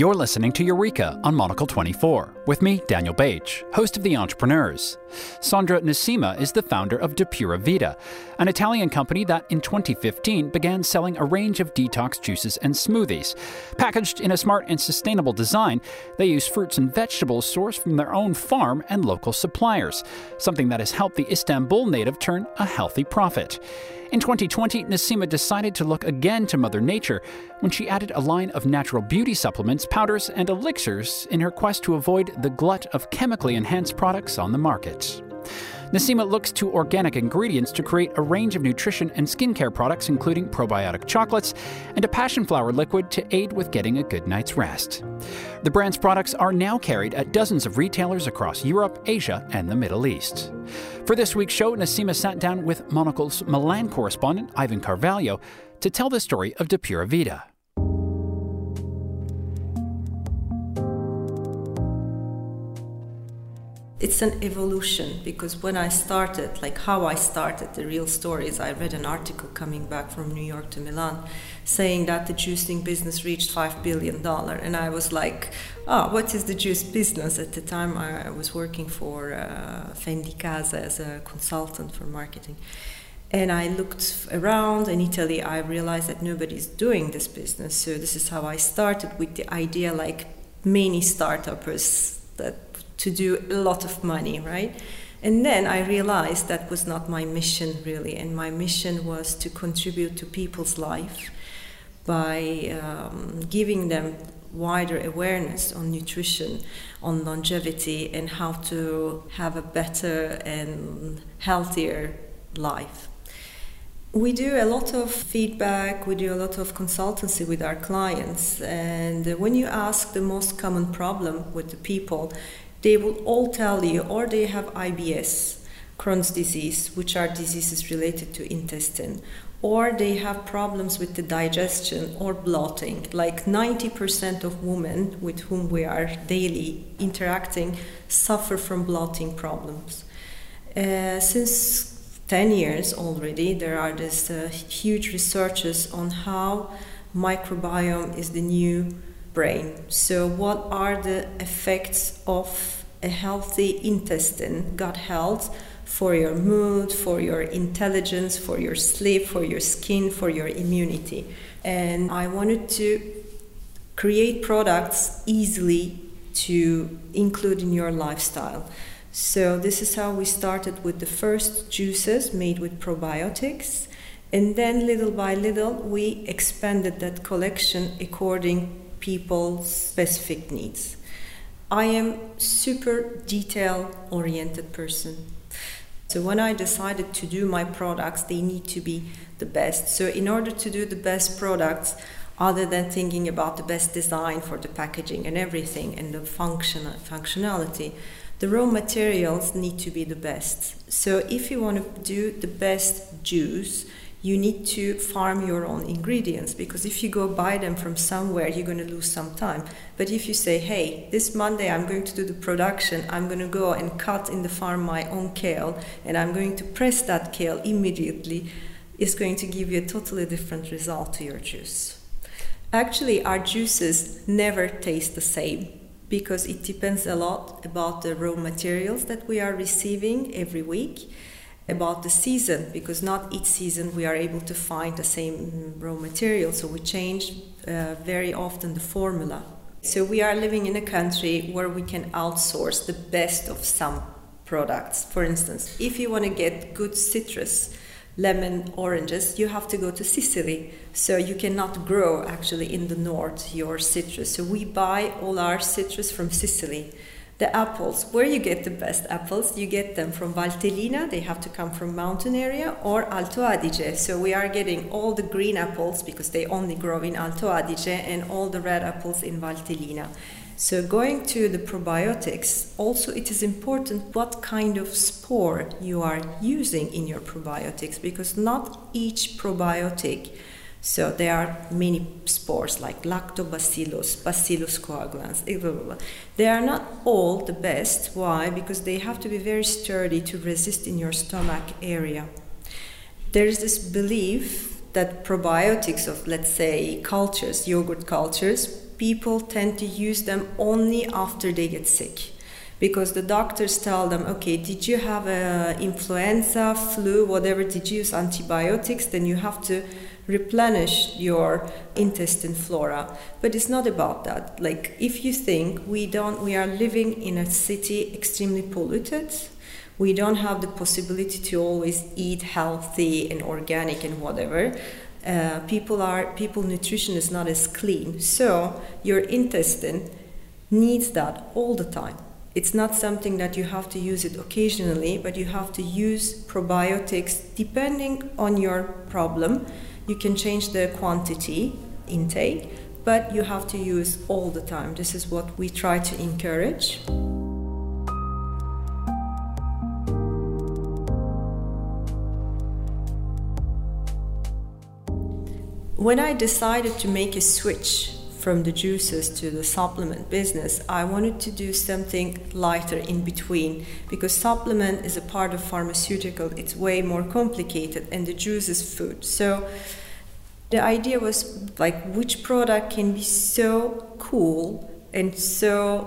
You're listening to Eureka on Monocle 24 with me, Daniel Bach, host of The Entrepreneurs. Sandra Nassima is the founder of De Pura Vida, an Italian company that in 2015 began selling a range of detox juices and smoothies. Packaged in a smart and sustainable design, they use fruits and vegetables sourced from their own farm and local suppliers, something that has helped the Istanbul native turn a healthy profit. In 2020, Nassima decided to look again to Mother Nature when she added a line of natural beauty supplements, powders, and elixirs in her quest to avoid the glut of chemically enhanced products on the market. Nassima looks to organic ingredients to create a range of nutrition and skincare products, including probiotic chocolates and a passion flower liquid to aid with getting a good night's rest. The brand's products are now carried at dozens of retailers across Europe, Asia, and the Middle East. For this week's show, Nassima sat down with Monocle's Milan correspondent, Ivan Carvalho, to tell the story of De Pura Vida. It's an evolution, because when I started, how I started, the real story is I read an article coming back from New York to Milan saying that the juicing business reached $5 billion. And I was like, what is the juice business? At the time, I was working for Fendi Casa as a consultant for marketing. And I looked around in Italy, I realized that nobody's doing this business. So this is how I started with the idea, like many startups, that to do a lot of money, right? And then I realized that was not my mission, really. And my mission was to contribute to people's life by giving them wider awareness on nutrition, on longevity, and how to have a better and healthier life. We do a lot of feedback, we do a lot of consultancy with our clients, and when you ask the most common problem with the people, they will all tell you, or they have IBS, Crohn's disease, which are diseases related to intestine, or they have problems with the digestion or bloating. Like 90% of women with whom we are daily interacting suffer from bloating problems. Since 10 years already, there are these huge researches on how microbiome is the new brain. So what are the effects of a healthy intestine, gut health, for your mood, for your intelligence, for your sleep, for your skin, for your immunity? And I wanted to create products easily to include in your lifestyle. So this is how we started with the first juices made with probiotics. And then little by little, we expanded that collection according people's specific needs. I am super detail-oriented person. So when I decided to do my products, they need to be the best. So in order to do the best products, other than thinking about the best design for the packaging and everything and the functionality, the raw materials need to be the best. So if you want to do the best juice, you need to farm your own ingredients, because if you go buy them from somewhere, you're going to lose some time. But if you say, hey, this Monday I'm going to do the production, I'm going to go and cut in the farm my own kale, and I'm going to press that kale immediately, it's going to give you a totally different result to your juice. Actually, our juices never taste the same, because it depends a lot about the raw materials that we are receiving every week, about the season, because not each season we are able to find the same raw material, so we change very often the formula. So we are living in a country where we can outsource the best of some products. For instance, if you want to get good citrus, lemon, oranges, you have to go to Sicily. So you cannot grow actually in the north your citrus. So we buy all our citrus from Sicily. The apples, where you get the best apples, you get them from Valtellina, they have to come from mountain area, or Alto Adige. So we are getting all the green apples because they only grow in Alto Adige, and all the red apples in Valtellina. So going to the probiotics, also it is important what kind of spore you are using in your probiotics, because not each probiotic, so there are many spores like lactobacillus, bacillus coagulans, they are not all the best. Why? Because they have to be very sturdy to resist in your stomach area. There is this belief that probiotics of, let's say, cultures, yogurt cultures, people tend to use them only after they get sick. Because the doctors tell them, okay, did you have influenza, flu, whatever, did you use antibiotics? Then you have to replenish your intestine flora. But it's not about that. Like, if you think we are living in a city extremely polluted, we don't have the possibility to always eat healthy and organic and whatever. People nutrition is not as clean. So your intestine needs that all the time. It's not something that you have to use it occasionally, but you have to use probiotics depending on your problem. You can change the quantity intake, but you have to use all the time. This is what we try to encourage. When I decided to make a switch from the juices to the supplement business, I wanted to do something lighter in between, because supplement is a part of pharmaceutical. It's way more complicated, and the juice is food. So the idea was, like, which product can be so cool and so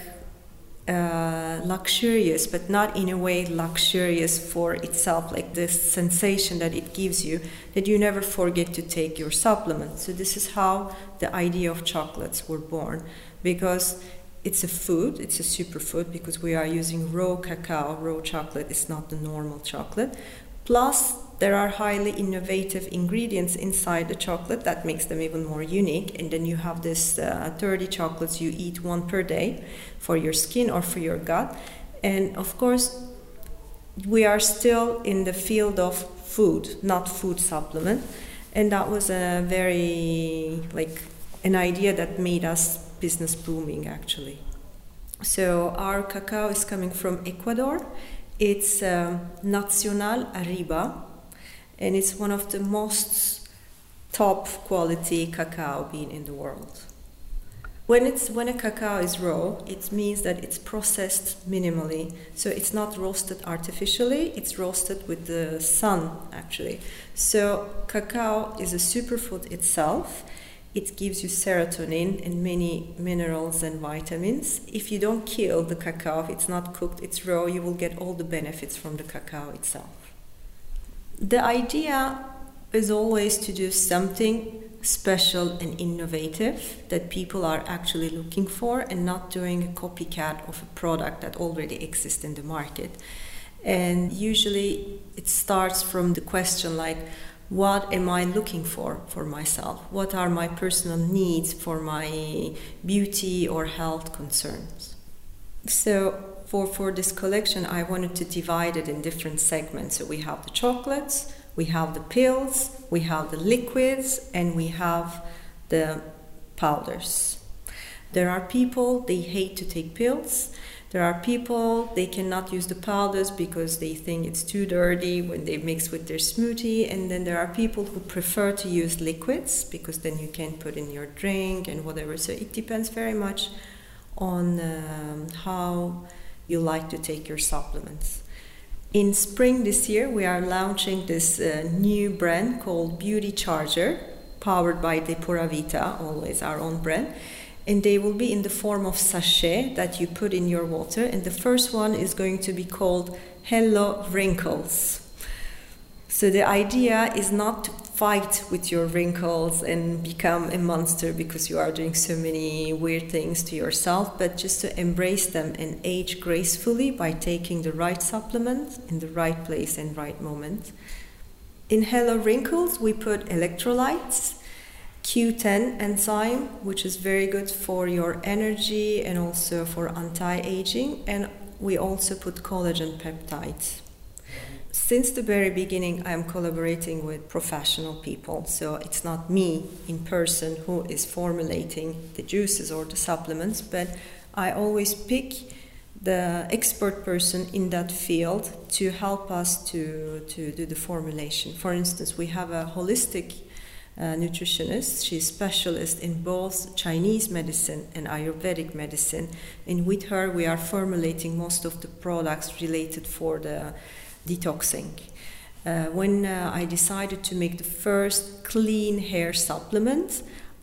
luxurious, but not in a way luxurious for itself, like the sensation that it gives you, that you never forget to take your supplement. So this is how the idea of chocolates were born, because it's a food, it's a superfood, because we are using raw cacao, raw chocolate. It's not the normal chocolate. Plus, there are highly innovative ingredients inside the chocolate that makes them even more unique. And then you have this 30 chocolates you eat, one per day, for your skin or for your gut. And of course, we are still in the field of food, not food supplement. And that was a very, an idea that made us business booming, actually. So our cacao is coming from Ecuador. It's Nacional Arriba, and it's one of the most top quality cacao bean in the world. When a cacao is raw, it means that it's processed minimally. So it's not roasted artificially, it's roasted with the sun, actually. So cacao is a superfood itself. It gives you serotonin and many minerals and vitamins. If you don't kill the cacao, if it's not cooked, it's raw, you will get all the benefits from the cacao itself. The idea is always to do something special and innovative that people are actually looking for, and not doing a copycat of a product that already exists in the market. And usually it starts from the question like, what am I looking for myself? What are my personal needs for my beauty or health concerns? So for this collection, I wanted to divide it in different segments. So we have the chocolates, we have the pills, we have the liquids, and we have the powders. There are people, they hate to take pills. There are people, they cannot use the powders because they think it's too dirty when they mix with their smoothie. And then there are people who prefer to use liquids, because then you can put in your drink and whatever. So it depends very much on how you like to take your supplements. In spring this year, we are launching this new brand called Beauty Charger, powered by Depura Vita, always our own brand. And they will be in the form of sachet that you put in your water. And the first one is going to be called Hello Wrinkles. So the idea is not to fight with your wrinkles and become a monster because you are doing so many weird things to yourself, but just to embrace them and age gracefully by taking the right supplement in the right place and right moment. In Hello Wrinkles, we put electrolytes, Q10 enzyme, which is very good for your energy and also for anti-aging, and we also put collagen peptides. Since the very beginning, I am collaborating with professional people, so it's not me in person who is formulating the juices or the supplements, but I always pick the expert person in that field to help us to do the formulation. For instance, we have a holistic nutritionist. She's specialist in both Chinese medicine and Ayurvedic medicine, and with her we are formulating most of the products related for the detoxing. When I decided to make the first clean hair supplement,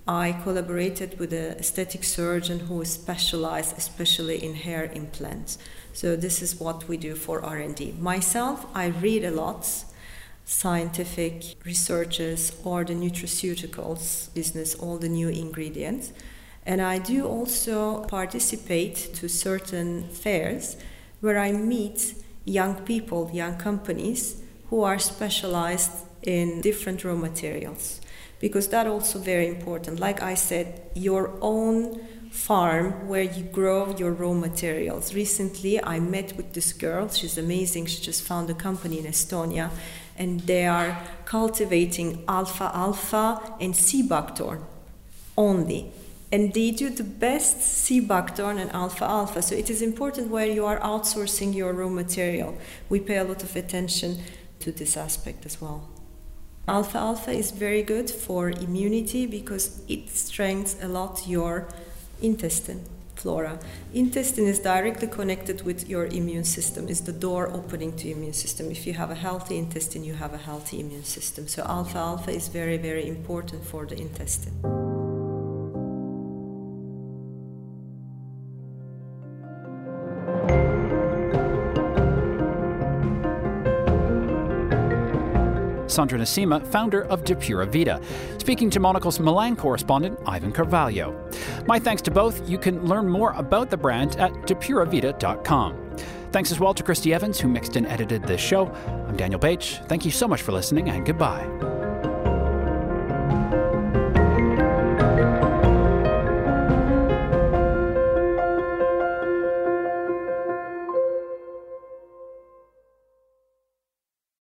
I collaborated with an aesthetic surgeon who is specialized especially in hair implants. So this is what we do for R&D. Myself, I read a lot, scientific researches or the nutraceuticals business, all the new ingredients. And I do also participate to certain fairs where I meet young people, young companies who are specialized in different raw materials. Because that's also very important. Like I said, your own farm where you grow your raw materials. Recently, I met with this girl. She's amazing. She just found a company in Estonia, and they are cultivating alfalfa and sea buckthorn only. And they do the best sea buckthorn and alfalfa. So it is important where you are outsourcing your raw material. We pay a lot of attention to this aspect as well. Alfalfa is very good for immunity because it strengthens a lot your intestine flora. Intestine is directly connected with your immune system. It's the door opening to immune system. If you have a healthy intestine, you have a healthy immune system. So alfalfa is very, very important for the intestine. Sondra Nassima, founder of Depura Vita, speaking to Monocle's Milan correspondent Ivan Carvalho. My thanks to both. You can learn more about the brand at depuravita.com. Thanks as well to Christy Evans, who mixed and edited this show. I'm Daniel Baich. Thank you so much for listening, and goodbye.